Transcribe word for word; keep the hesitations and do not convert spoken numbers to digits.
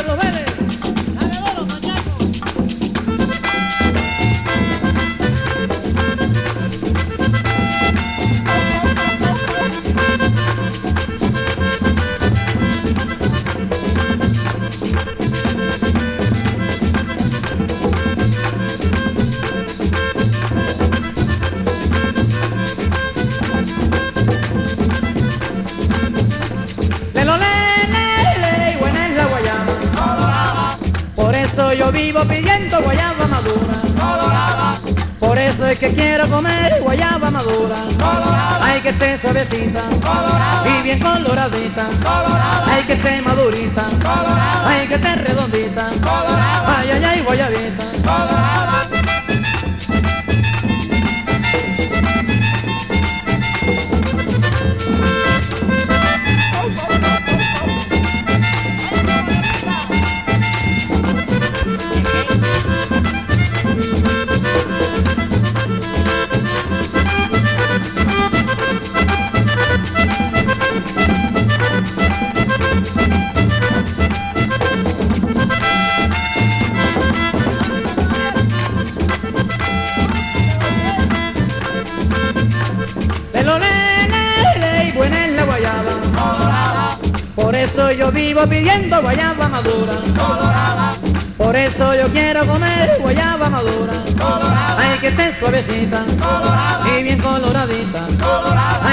Carlos Vélez. Dale duro, mañaco. Yo vivo pidiendo guayaba madura, colorada. Por eso es que quiero comer guayaba madura, colorada. Hay que esté suavecita, colorada. Y bien coloradita, colorada. Hay que esté madurita, colorada. Hay que esté redondita, colorada. Ay, ay, ay, guayabita, colorada. Por eso yo vivo pidiendo guayaba madura, colorada. Por eso yo quiero comer guayaba madura, colorada. Hay que esté suavecita, colorada. Y bien coloradita, colorada.